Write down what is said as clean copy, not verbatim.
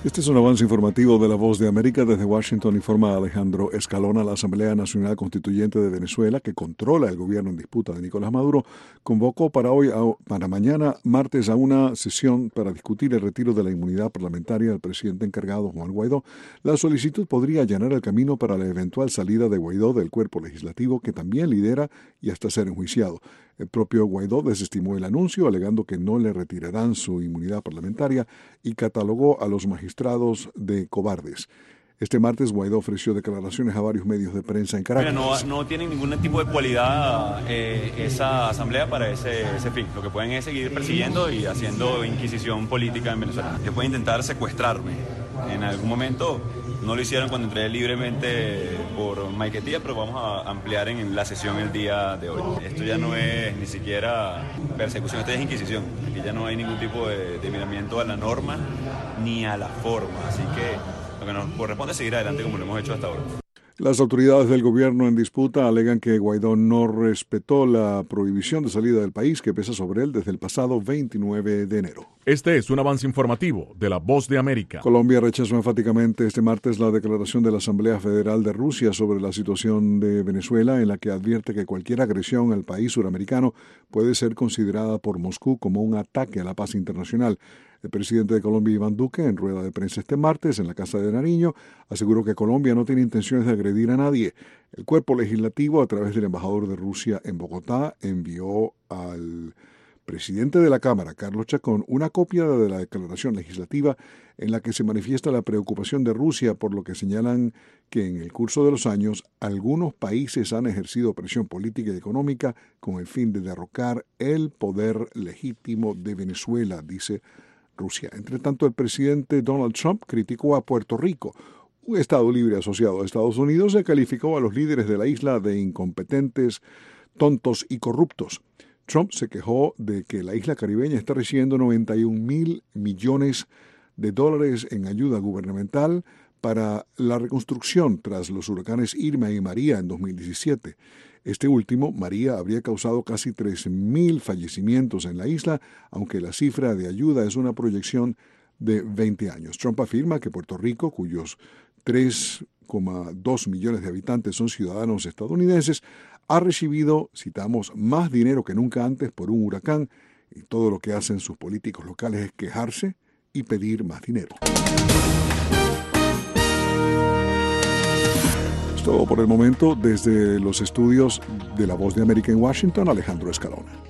Este es un avance informativo de La Voz de América. Desde Washington informa Alejandro Escalona. La Asamblea Nacional Constituyente de Venezuela, que controla el gobierno en disputa de Nicolás Maduro, convocó para mañana, martes, a una sesión para discutir el retiro de la inmunidad parlamentaria del presidente encargado, Juan Guaidó. La solicitud podría allanar el camino para la eventual salida de Guaidó del cuerpo legislativo, que también lidera y hasta ser enjuiciado. El propio Guaidó desestimó el anuncio, alegando que no le retirarán su inmunidad parlamentaria, y catalogó a los magistrados de cobardes. Este martes, Guaidó ofreció declaraciones a varios medios de prensa en Caracas. No tienen ningún tipo de cualidad esa asamblea para ese fin. Lo que pueden es seguir persiguiendo y haciendo inquisición política en Venezuela. Que pueden intentar secuestrarme. En algún momento no lo hicieron cuando entré libremente por Maiquetía, pero vamos a ampliar en la sesión el día de hoy. Esto ya no es ni siquiera persecución, esto es inquisición. Aquí ya no hay ningún tipo de miramiento a la norma ni a la forma. Así que lo que nos corresponde es seguir adelante como lo hemos hecho hasta ahora. Las autoridades del gobierno en disputa alegan que Guaidó no respetó la prohibición de salida del país que pesa sobre él desde el pasado 29 de enero. Este es un avance informativo de La Voz de América. Colombia rechazó enfáticamente este martes la declaración de la Asamblea Federal de Rusia sobre la situación de Venezuela, en la que advierte que cualquier agresión al país suramericano puede ser considerada por Moscú como un ataque a la paz internacional. El presidente de Colombia, Iván Duque, en rueda de prensa este martes en la Casa de Nariño, aseguró que Colombia no tiene intenciones de agredir a nadie. El cuerpo legislativo, a través del embajador de Rusia en Bogotá, envió al presidente de la Cámara, Carlos Chacón, una copia de la declaración legislativa en la que se manifiesta la preocupación de Rusia por lo que señalan que en el curso de los años algunos países han ejercido presión política y económica con el fin de derrocar el poder legítimo de Venezuela, dice Rusia. Entre tanto, el presidente Donald Trump criticó a Puerto Rico. Un Estado libre asociado a Estados Unidos se calificó a los líderes de la isla de incompetentes, tontos y corruptos. Trump se quejó de que la isla caribeña está recibiendo $91,000 millones en ayuda gubernamental para la reconstrucción tras los huracanes Irma y María en 2017. Este último, María, habría causado casi 13,000 fallecimientos en la isla, aunque la cifra de ayuda es una proyección de 20 años. Trump afirma que Puerto Rico, cuyos 3,2 millones de habitantes son ciudadanos estadounidenses, ha recibido, citamos, más dinero que nunca antes por un huracán, y todo lo que hacen sus políticos locales es quejarse y pedir más dinero. Es todo por el momento. Desde los estudios de La Voz de América en Washington, Alejandro Escalona.